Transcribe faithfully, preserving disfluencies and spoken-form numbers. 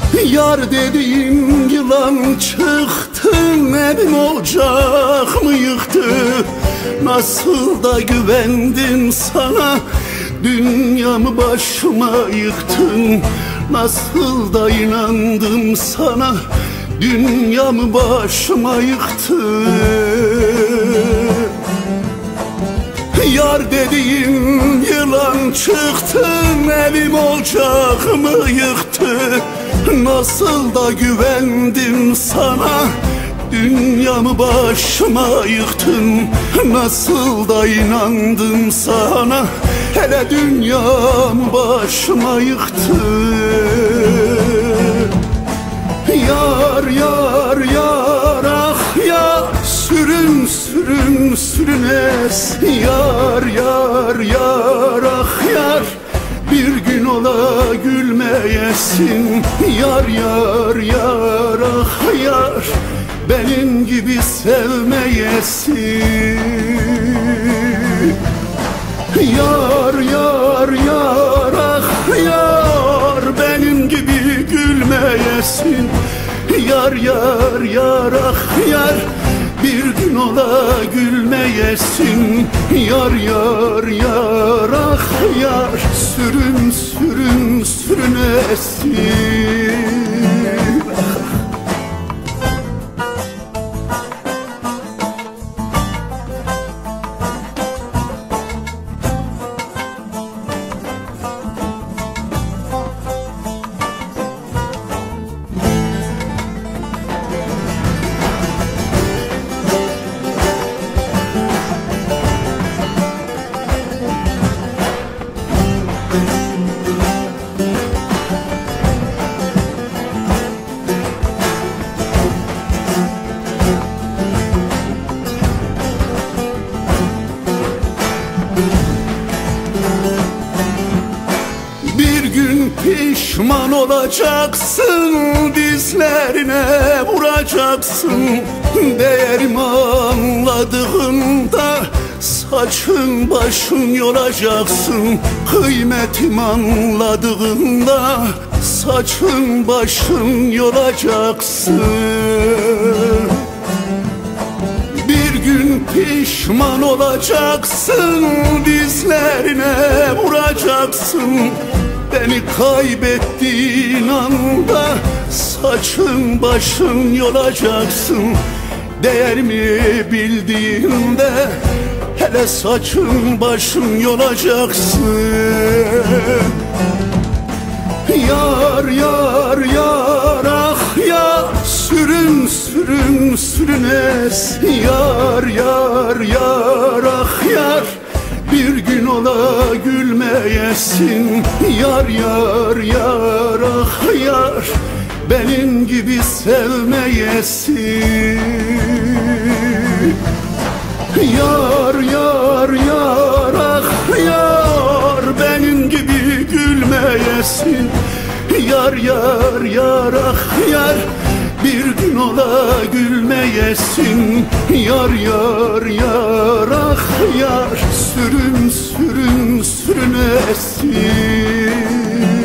Yar dediğim yılan çıktı, evim ocağımı yıktı. Nasıl da güvendim sana, dünyamı başıma yıktın. Nasıl da inandım sana, dünyamı başıma yıktın. Yar dediğim yılan çıktı, evim ocağımı yıktı. Nasıl da güvendim sana, dünyamı başıma yıktın. Nasıl da inandım sana, hele dünyamı başıma yıktın. Yar yar yar ah yar, sürün sürün sürünes. Yar yar yar ah yar, bir gün ola gülmeyesin. Yar yar yar ah yar, benim gibi sevmeyesin. Yar yar yar ah yar, benim gibi gülmeyesin. Yar yar yar ah yar, bir gün ola gülmeyesin. Yar yar yar ah yar, sürün sürün sürünesin. Pişman olacaksın, dizlerine vuracaksın. Değerimi anladığında saçın başın yolacaksın. Kıymetimi anladığında saçın başın yolacaksın. Bir gün pişman olacaksın, dizlerine vuracaksın. Beni kaybettiğin anda saçın başın yolacaksın. Değerimi bildiğinde hele saçın başın yolacaksın. Yar yar yar ah yar, sürün sürün sürünes. Yar yar yar ah yar, bir gün ola gülmeyesin. Yar yar yar ah yar, benim gibi sevmeyesin. Yar yar yar ah yar, benim gibi gülmeyesin. Yar yar yar ah yar, bir gün ola gülmeyesin. Yar yar yar ah yar, sürün sürün sürünesin.